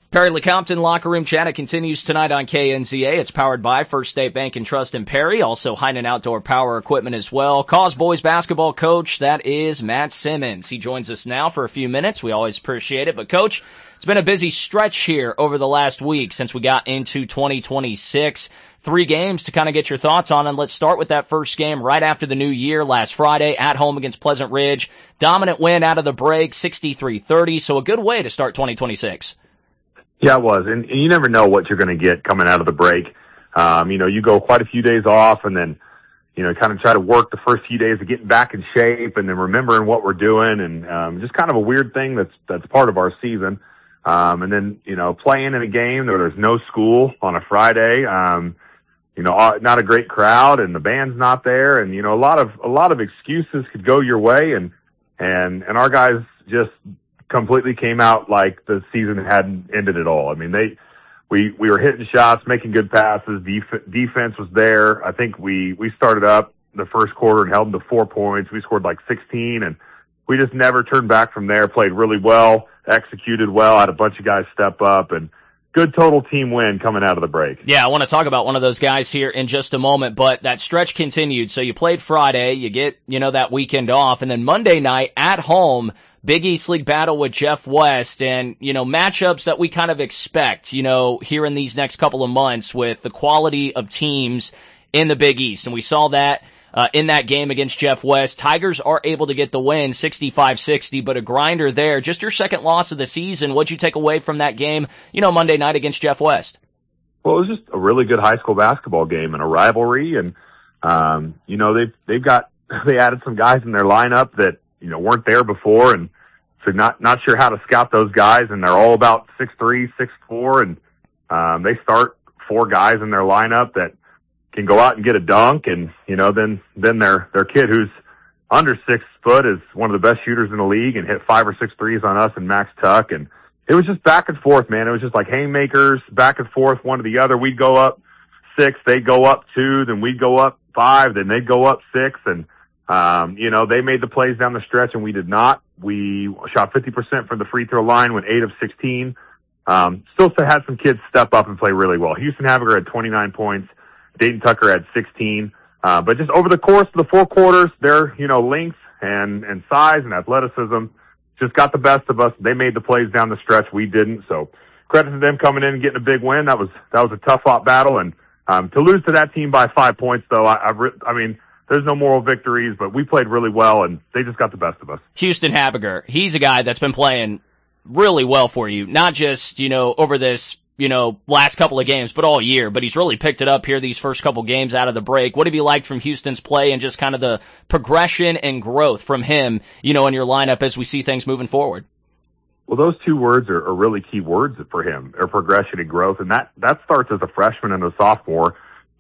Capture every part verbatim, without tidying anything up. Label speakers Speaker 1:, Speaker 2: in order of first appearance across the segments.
Speaker 1: Perry LeCompton Locker Room Chat continues tonight on K N Z A. It's powered by First State Bank and Trust in Perry, also Heinen Outdoor Power Equipment as well. Cause Boys basketball coach, that is Matt Simmons. He joins us now for a few minutes. We always appreciate it. But, Coach, it's been a busy stretch here over the last week since we got into twenty twenty-six. Three games to kind of get your thoughts on, and let's start with that first game right after the new year last Friday at home against Pleasant Ridge. Dominant win out of the break, sixty-three thirty, so a good way to start twenty twenty-six.
Speaker 2: Yeah, it was, and, and you never know what you're going to get coming out of the break. Um, you know, you go quite a few days off, and then, you know, kind of try to work the first few days of getting back in shape, and then remembering what we're doing, and um, just kind of a weird thing that's that's part of our season. Um, and then, you know, playing in a game where there's no school on a Friday. Um, You know, not a great crowd, and the band's not there, and you know, a lot of a lot of excuses could go your way, and and and our guys just completely came out like the season hadn't ended at all. I mean, they we we were hitting shots, making good passes. Def- defense was there. I think we we started up the first quarter and held them to four points. We scored like sixteen, and we just never turned back from there. Played really well, executed well. Had a bunch of guys step up, and good total team win coming out of the break.
Speaker 1: Yeah, I want to talk about one of those guys here in just a moment, but that stretch continued. So you played Friday, you get, you know, that weekend off, and then Monday night at home, Big East League battle with Jeff West, and, you know, matchups that we kind of expect, you know, here in these next couple of months with the quality of teams in the Big East. And we saw that Uh, in that game against Jeff West. Tigers are able to get the win, sixty-five sixty, but a grinder there. Just your second loss of the season. What'd you take away from that game, you know, Monday night against Jeff West?
Speaker 2: Well, it was just a really good high school basketball game and a rivalry. And, um, you know, they've, they've got, they added some guys in their lineup that, you know, weren't there before. And so not, not sure how to scout those guys. And they're all about six three, six four. And, um, they start four guys in their lineup that can go out and get a dunk, and, you know, then, then their, their kid who's under six foot is one of the best shooters in the league and hit five or six threes on us and Max Tuck. And it was just back and forth, man. It was just like haymakers, back and forth, one to the other. We'd go up six, they'd go up two, then we'd go up five, then they'd go up six. And, um, you know, they made the plays down the stretch and we did not. We shot fifty percent from the free throw line, went eight of sixteen. Um, still had some kids step up and play really well. Houston Haviger had twenty-nine points. Dayton Tucker had sixteen. Uh, but just over the course of the four quarters, their, you know, length and, and size and athleticism just got the best of us. They made the plays down the stretch. We didn't. So credit to them coming in and getting a big win. That was, that was a tough fought battle. And, um, to lose to that team by five points though, I, I, re- I mean, there's no moral victories, but we played really well and they just got the best of us.
Speaker 1: Houston Haviger, he's a guy that's been playing really well for you, not just, you know, over this, you know, last couple of games, but all year. But he's really picked it up here these first couple games out of the break. What have you liked from Houston's play and just kind of the progression and growth from him, you know, in your lineup as we see things moving forward?
Speaker 2: Well, those two words are, are really key words for him, are progression and growth. And that, that starts as a freshman and a sophomore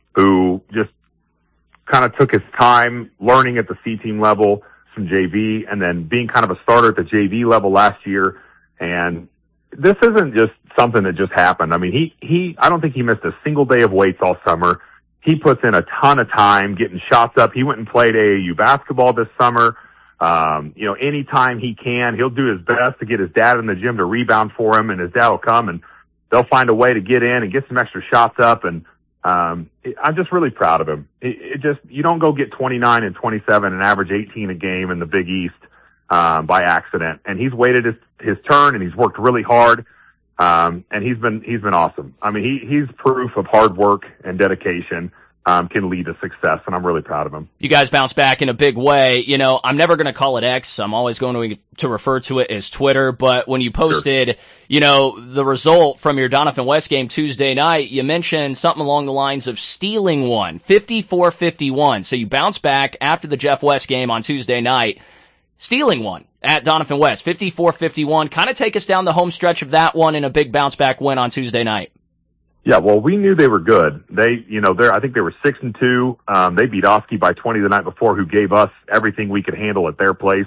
Speaker 2: who just kind of took his time learning at the C team level, some J V, and then being kind of a starter at the J V level last year. And this isn't just something that just happened. I mean, he, he, I don't think he missed a single day of weights all summer. He puts in a ton of time getting shots up. He went and played A A U basketball this summer. Um, you know, anytime he can, he'll do his best to get his dad in the gym to rebound for him, and his dad will come and they'll find a way to get in and get some extra shots up. And, um, it, I'm just really proud of him. It, it just, you don't go get twenty-nine and twenty-seven and average eighteen a game in the Big East, um, by accident. And he's waited his, his turn and he's worked really hard. Um, and he's been, he's been awesome. I mean, he, he's proof of hard work and dedication, um, can lead to success. And I'm really proud of him.
Speaker 1: You guys bounce back in a big way. You know, I'm never going to call it X. I'm always going to, to refer to it as Twitter. But when you posted, sure. you know, the result from your Donovan West game Tuesday night, you mentioned something along the lines of stealing one, fifty-four fifty-one. So you bounce back after the Jeff West game on Tuesday night, stealing one at Donovan West, fifty-four fifty-one. Kind of take us down the home stretch of that one in a big bounce-back win on Tuesday night.
Speaker 2: Yeah, well, we knew they were good. They, you know, they're, I think they were six and two. Um, they beat Oski by twenty the night before, who gave us everything we could handle at their place.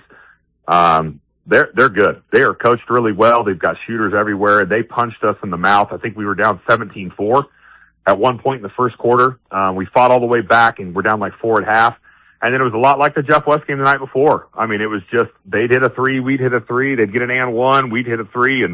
Speaker 2: Um, they're, they're good. They are coached really well. They've got shooters everywhere. They punched us in the mouth. I think we were down seventeen four at one point in the first quarter. Um, we fought all the way back and we're down like four at half. And then it was a lot like the Jeff West game the night before. I mean, it was just, they'd hit a three, we'd hit a three, they'd get an and one, we'd hit a three, and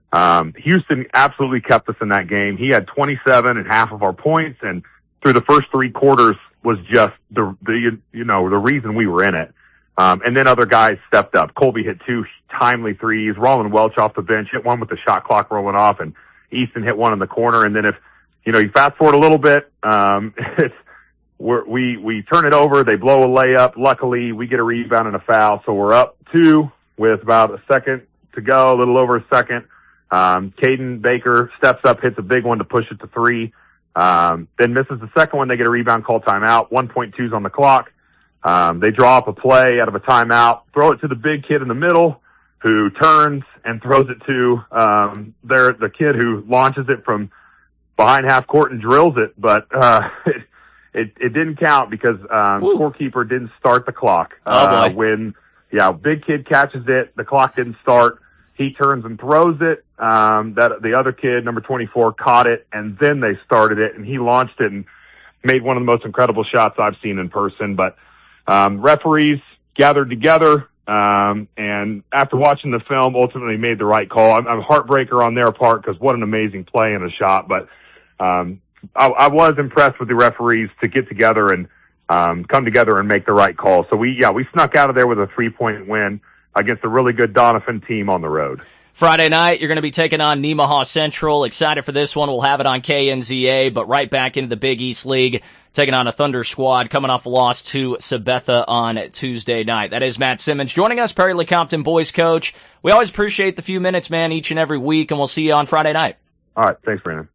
Speaker 2: Um, Houston absolutely kept us in that game. He had twenty-seven and half of our points, and through the first three quarters was just the, the, you know, the reason we were in it. Um, and then other guys stepped up. Colby hit two timely threes. Roland Welch off the bench hit one with the shot clock rolling off, and Easton hit one in the corner. And then if, you know, you fast forward a little bit, um, it's, we're, we, we turn it over. They blow a layup. Luckily, we get a rebound and a foul. So we're up two with about a second to go, a little over a second. Um, Caden Baker steps up, hits a big one to push it to three. Um, then misses the second one. They get a rebound, call timeout. one point two is on the clock. Um, they draw up a play out of a timeout, throw it to the big kid in the middle who turns and throws it to, um, their, the kid who launches it from behind half court and drills it. But, uh, it, it, it didn't count because, um,
Speaker 1: Ooh.
Speaker 2: scorekeeper didn't start the clock.
Speaker 1: Oh,
Speaker 2: uh,
Speaker 1: boy.
Speaker 2: when, yeah, big kid catches it. The clock didn't start. He turns and throws it. Um, that the other kid, number twenty-four, caught it, and then they started it, and he launched it and made one of the most incredible shots I've seen in person. But um, referees gathered together, um, and after watching the film, ultimately made the right call. I'm, I'm a heartbreaker on their part because what an amazing play and a shot. But um, I, I was impressed with the referees to get together and um, come together and make the right call. So we, yeah, we snuck out of there with a three-point win against a really good Doniphan team on the road.
Speaker 1: Friday night, you're going to be taking on Nemaha Central. Excited for this one. We'll have it on K N Z A, but right back into the Big East League, taking on a Thunder squad coming off a loss to Sabetha on Tuesday night. That is Matt Simmons joining us, Perry Lecompton boys coach. We always appreciate the few minutes, man, each and every week, and we'll see you on Friday night.
Speaker 2: All right. Thanks, Brandon.